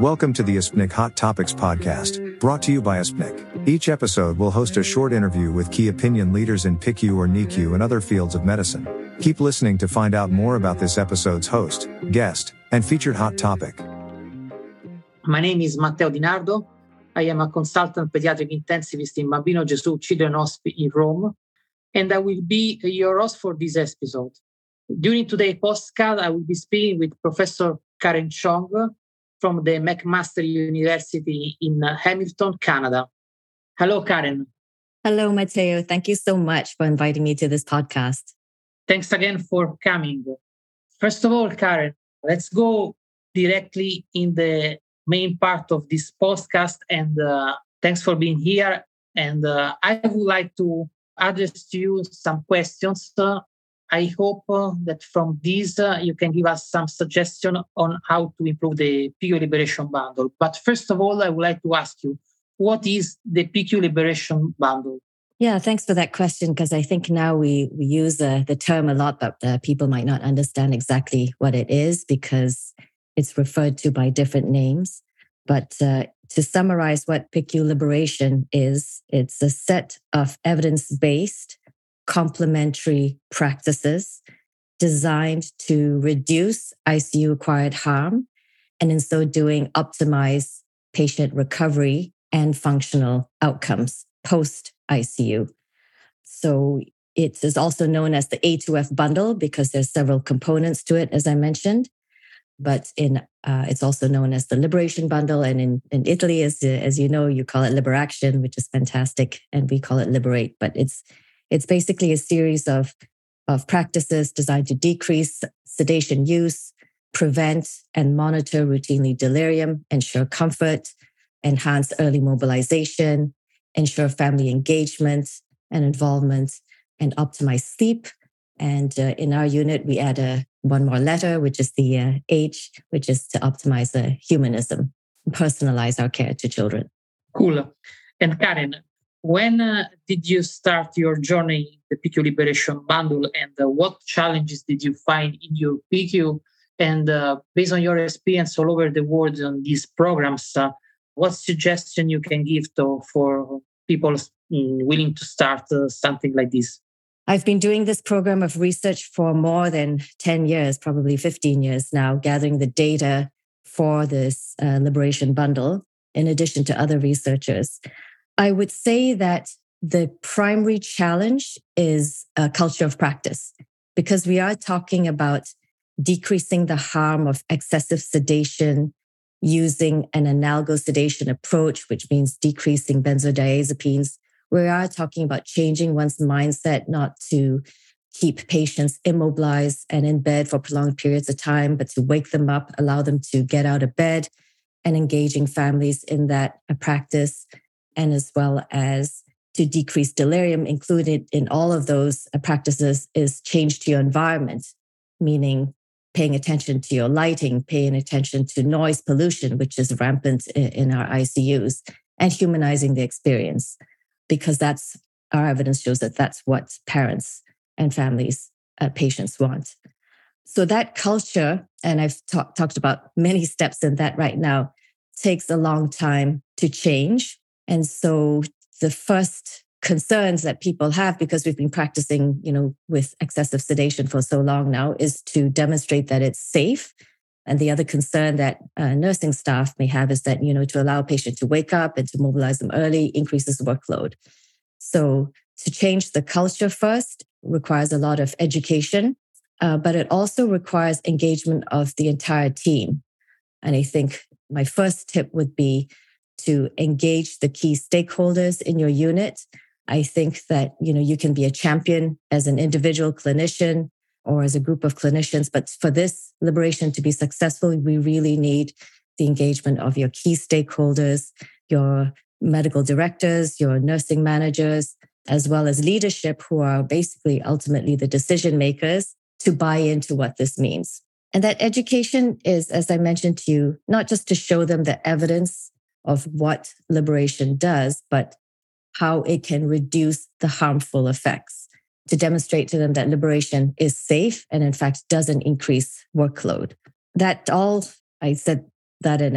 Welcome to the ISPNIC Hot Topics podcast, brought to you by ISPNIC. Each episode will host a short interview with key opinion leaders in PICU or NICU and other fields of medicine. Keep listening to find out more about this episode's host, guest, and featured hot topic. My name is Matteo Di Nardo. I am a consultant pediatric intensivist in Bambino Gesù Children's Hospital in Rome, and I will be your host for this episode. During today's podcast, I will be speaking with Professor Karen Chong from the McMaster University in Hamilton, Canada. Hello, Karen. Hello, Matteo. Thank you so much for inviting me to this podcast. Thanks again for coming. First of all, Karen, let's go directly in the main part of this podcast, and thanks for being here. And I would like to address to you some questions. I hope that from these you can give us some suggestion on how to improve the PICU Liberation Bundle. But first of all, I would like to ask you, what is the PICU Liberation Bundle? Yeah, thanks for that question, because I think now we use the term a lot, but people might not understand exactly what it is because it's referred to by different names. But to summarize what PICU Liberation is, it's a set of evidence-based complementary practices designed to reduce ICU-acquired harm, and in so doing, optimize patient recovery and functional outcomes post-ICU. So it is also known as the A2F bundle because there's several components to it, as I mentioned. But it's also known as the Liberation Bundle. And in Italy, as you know, you call it Liberaction, which is fantastic. And we call it Liberate. But it's basically a series of practices designed to decrease sedation use, prevent and monitor routinely delirium, ensure comfort, enhance early mobilization, ensure family engagement and involvement, and optimize sleep. And in our unit, we add one more letter, which is the H, which is to optimize the humanism, personalize our care to children. Cool. And Karen, when did you start your journey in the PICU Liberation Bundle, and what challenges did you find in your PICU? And based on your experience all over the world on these programs, what suggestion you can give for people willing to start something like this? I've been doing this program of research for more than 10 years, probably 15 years now, gathering the data for this Liberation Bundle, in addition to other researchers. I would say that the primary challenge is a culture of practice, because we are talking about decreasing the harm of excessive sedation using an analogous sedation approach, which means decreasing benzodiazepines. We are talking about changing one's mindset, not to keep patients immobilized and in bed for prolonged periods of time, but to wake them up, allow them to get out of bed, and engaging families in that practice, and as well as to decrease delirium. Included in all of those practices is change to your environment, meaning paying attention to your lighting, paying attention to noise pollution, which is rampant in our ICUs, and humanizing the experience. Because our evidence shows that that's what parents and families, patients want. So that culture, and I've talked about many steps in that right now, takes a long time to change. And so the first concerns that people have, because we've been practicing, with excessive sedation for so long now, is to demonstrate that it's safe. And the other concern that nursing staff may have is that, to allow a patient to wake up and to mobilize them early increases workload. So to change the culture first requires a lot of education, but it also requires engagement of the entire team. And I think my first tip would be to engage the key stakeholders in your unit. I think that, you can be a champion as an individual clinician or as a group of clinicians. But for this liberation to be successful, we really need the engagement of your key stakeholders, your medical directors, your nursing managers, as well as leadership, who are basically ultimately the decision makers, to buy into what this means. And that education is, as I mentioned to you, not just to show them the evidence of what liberation does, but how it can reduce the harmful effects, to demonstrate to them that liberation is safe and in fact doesn't increase workload. That all, I said that in a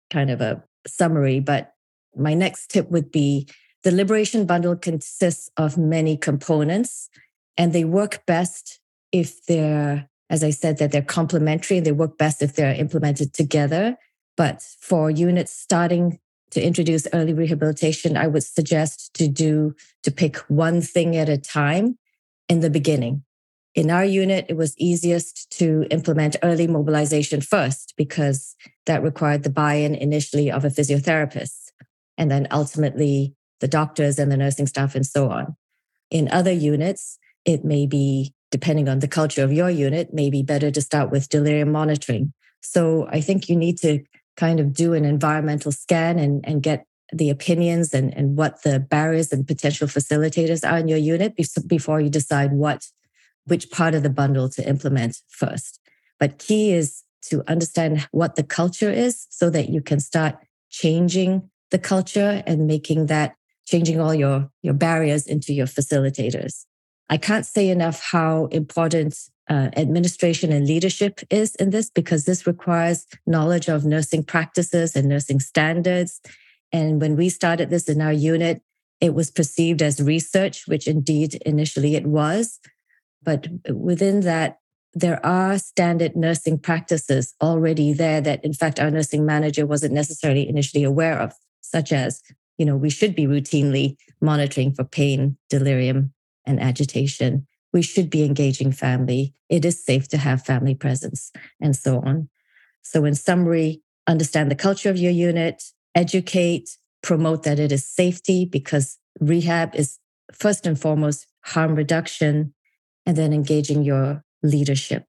kind of a summary, but my next tip would be the Liberation Bundle consists of many components, and they work best if they're, as I said, that they're complementary, and they work best if they're implemented together. But for units starting to introduce early rehabilitation, I would suggest to pick one thing at a time in the beginning. In our unit, it was easiest to implement early mobilization first because that required the buy-in initially of a physiotherapist, and then ultimately the doctors and the nursing staff and so on. In other units, it may be, depending on the culture of your unit, may be better to start with delirium monitoring. So I think you need to kind of do an environmental scan and get the opinions and what the barriers and potential facilitators are in your unit before you decide which part of the bundle to implement first. But key is to understand what the culture is so that you can start changing the culture and changing all your barriers into your facilitators. I can't say enough how important administration and leadership is in this, because this requires knowledge of nursing practices and nursing standards. And when we started this in our unit, it was perceived as research, which indeed initially it was. But within that, there are standard nursing practices already there that, in fact, our nursing manager wasn't necessarily initially aware of, such as, we should be routinely monitoring for pain, delirium, and agitation. We should be engaging family. It is safe to have family presence, and so on. So in summary, understand the culture of your unit, educate, promote that it is safety, because rehab is first and foremost harm reduction, and then engaging your leadership,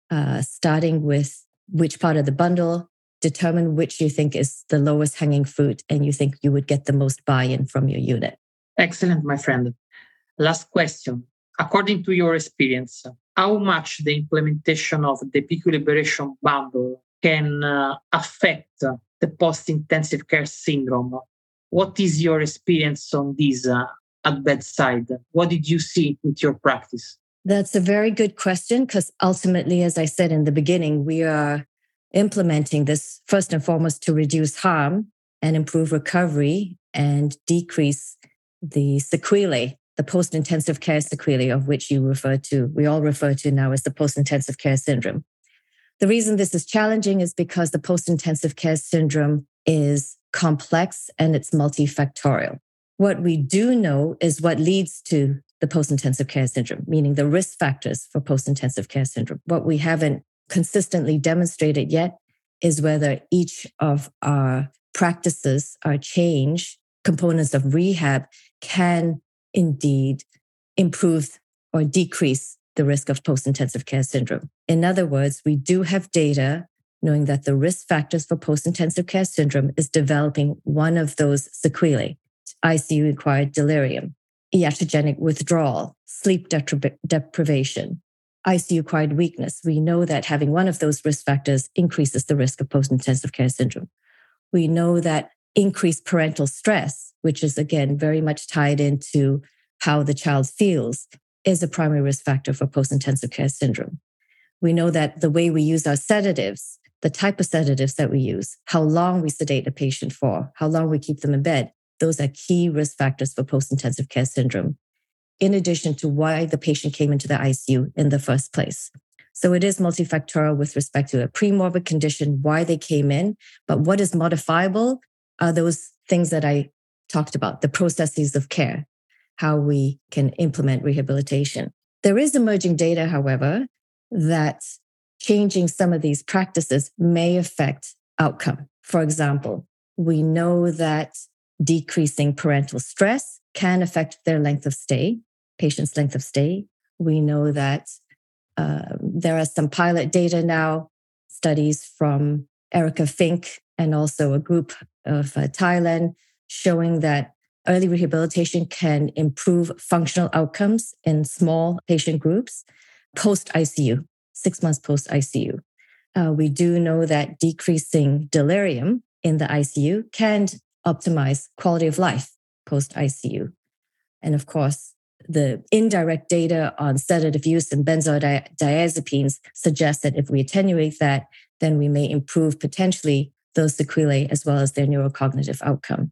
starting with which part of the bundle, determine which you think is the lowest hanging fruit and you think you would get the most buy-in from your unit. Excellent, my friend. Last question. According to your experience, how much the implementation of the PICU Liberation Bundle can affect the post-intensive care syndrome? What is your experience on this at bedside? What did you see with your practice? That's a very good question, because ultimately, as I said in the beginning, we are implementing this first and foremost to reduce harm and improve recovery and decrease the sequelae, the post-intensive care sequelae, of which we all refer to now as the post-intensive care syndrome. The reason this is challenging is because the post-intensive care syndrome is complex and it's multifactorial. What we do know is what leads to the post-intensive care syndrome, meaning the risk factors for post-intensive care syndrome. What we haven't consistently demonstrated yet is whether each of our practices, our change, components of rehab can indeed improve or decrease the risk of post-intensive care syndrome. In other words, we do have data knowing that the risk factors for post-intensive care syndrome is developing one of those sequelae: ICU-acquired delirium, iatrogenic withdrawal, sleep deprivation, ICU-acquired weakness. We know that having one of those risk factors increases the risk of post-intensive care syndrome. We know that increased parental stress, which is again very much tied into how the child feels, is a primary risk factor for post-intensive care syndrome. We know that the way we use our sedatives, the type of sedatives that we use, how long we sedate a patient for, how long we keep them in bed, those are key risk factors for post-intensive care syndrome, in addition to why the patient came into the ICU in the first place. So it is multifactorial with respect to a premorbid condition, why they came in, but what is modifiable are those things that I talked about, the processes of care, how we can implement rehabilitation. There is emerging data, however, that changing some of these practices may affect outcome. For example, we know that decreasing parental stress can affect their length of stay, patient's length of stay. We know that there are some pilot data now, studies from Erica Fink and also a group of Thailand, showing that early rehabilitation can improve functional outcomes in small patient groups post-ICU, 6 months post-ICU. We do know that decreasing delirium in the ICU can optimize quality of life post-ICU. And of course, the indirect data on sedative use and benzodiazepines suggests that if we attenuate that, then we may improve potentially those sequelae as well as their neurocognitive outcome.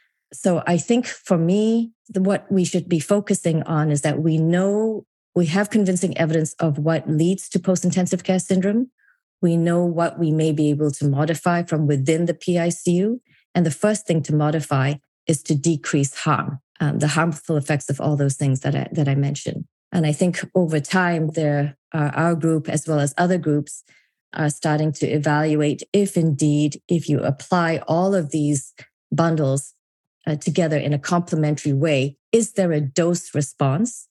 So I think for me, what we should be focusing on is that we know we have convincing evidence of what leads to post-intensive care syndrome. We know what we may be able to modify from within the PICU. And the first thing to modify is to decrease harm, the harmful effects of all those things that I mentioned. And I think over time, our group as well as other groups are starting to evaluate if you apply all of these bundles together in a complementary way, is there a dose response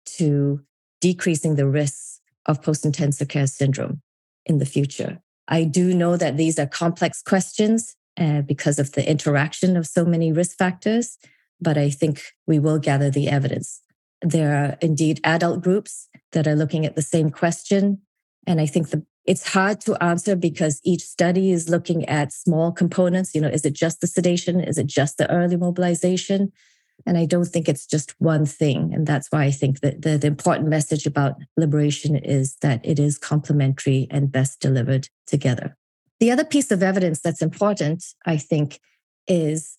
to decreasing the risks of post-intensive care syndrome in the future? I do know that these are complex questions because of the interaction of so many risk factors, but I think we will gather the evidence. There are indeed adult groups that are looking at the same question, and I think it's hard to answer because each study is looking at small components. Is it just the sedation? Is it just the early mobilization? And I don't think it's just one thing. And that's why I think that the important message about liberation is that it is complementary and best delivered together. The other piece of evidence that's important, I think, is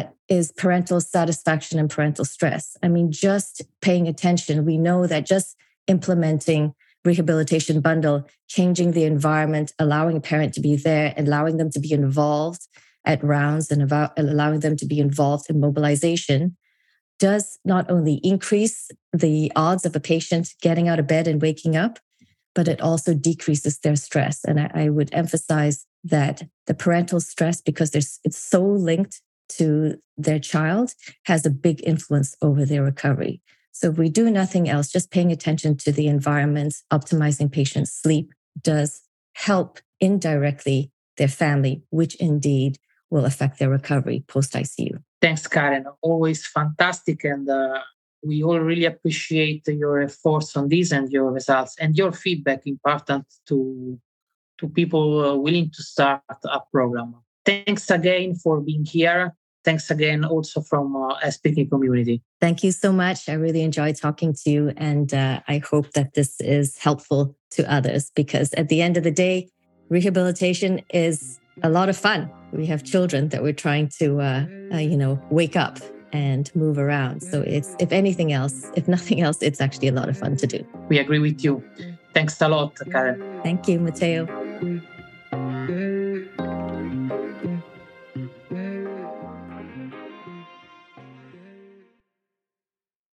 parental satisfaction and parental stress. I mean, just paying attention, we know that just implementing rehabilitation bundle, changing the environment, allowing a parent to be there, allowing them to be involved at rounds and allowing them to be involved in mobilization does not only increase the odds of a patient getting out of bed and waking up, but it also decreases their stress. And I would emphasize that the parental stress, because it's so linked to their child, has a big influence over their recovery. So if we do nothing else, just paying attention to the environment, optimizing patients' sleep does help indirectly their family, which indeed will affect their recovery post-ICU. Thanks, Karen. Always fantastic. And we all really appreciate your efforts on this and your results and your feedback, important to people willing to start a program. Thanks again for being here. Thanks again also from Speaking community. Thank you so much. I really enjoyed talking to you. And I hope that this is helpful to others, because at the end of the day, rehabilitation is a lot of fun. We have children that we're trying to, wake up and move around. So if nothing else, it's actually a lot of fun to do. We agree with you. Thanks a lot, Karen. Thank you, Matteo.